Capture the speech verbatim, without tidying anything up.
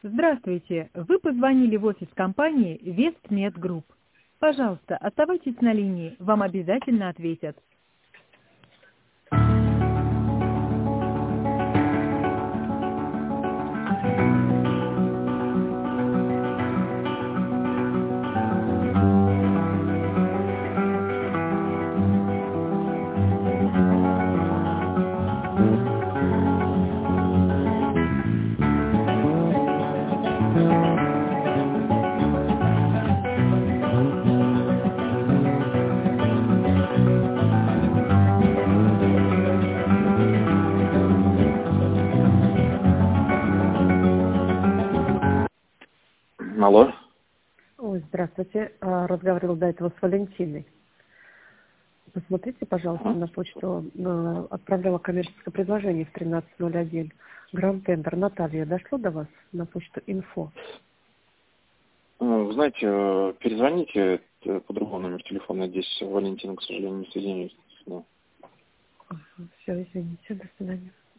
Здравствуйте! Вы позвонили в офис компании Вестмед Групп. Пожалуйста, оставайтесь на линии, вам обязательно ответят. Алло. Ой, здравствуйте. А, Разговаривала до этого с Валентиной. Посмотрите, пожалуйста, А? на почту. э, Отправляла коммерческое предложение в тринадцать ноль один. Гранд Тендер. Наталья, дошло до вас на почту инфо? Ну, Вы знаете, э, перезвоните э, по другому номеру телефона. Здесь Валентина, к сожалению, не соединяюсь. Да. Все, извините. До свидания.